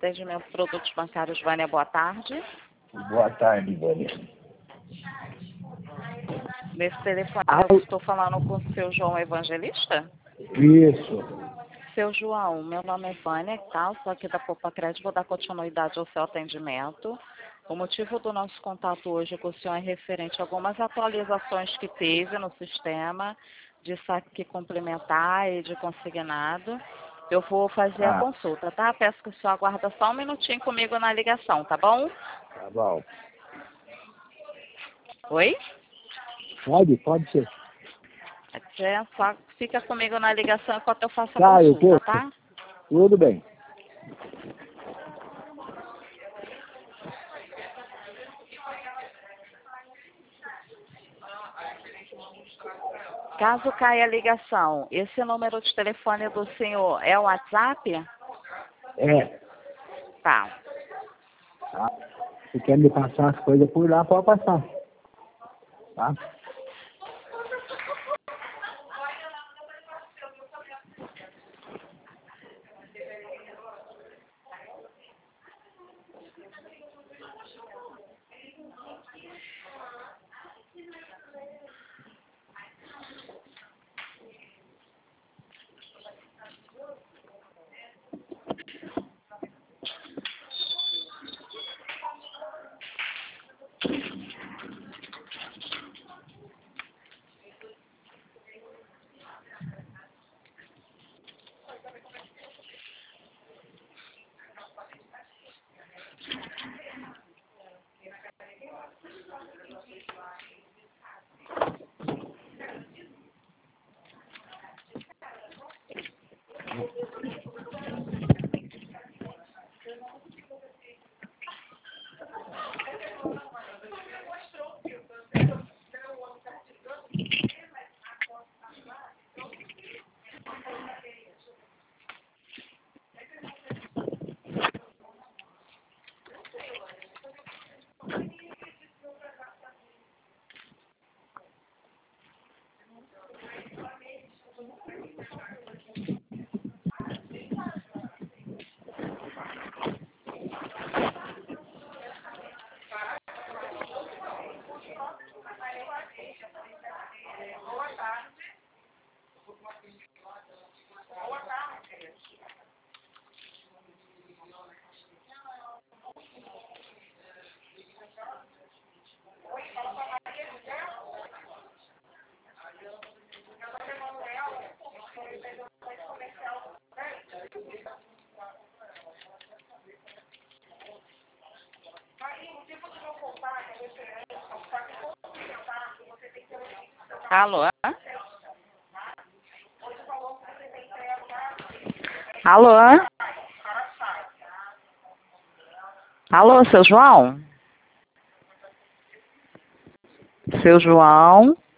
Atendimento Produtos Bancários, Vânia, boa tarde. Boa tarde, Vânia. Nesse telefone eu estou falando com o seu João Evangelista? Isso. Seu João, meu nome é Vânia, tá? Sou aqui da Poupa Crédito, vou dar continuidade ao seu atendimento. O motivo do nosso contato hoje com o senhor é referente a algumas atualizações que teve no sistema de saque complementar e de consignado. Eu vou fazer a consulta, tá? Peço que o senhor aguarda só um minutinho comigo na ligação, tá bom? Tá bom. Oi? Pode ser. Só fica comigo na ligação enquanto eu faço a Tá, eu consulta, tô. tá? Tudo bem. Caso caia a ligação, esse número de telefone do senhor é o WhatsApp? É. Tá. Tá. Se quer me passar as coisas por lá, pode passar. Tá? Alô? Alô? Alô, seu João? Seu João?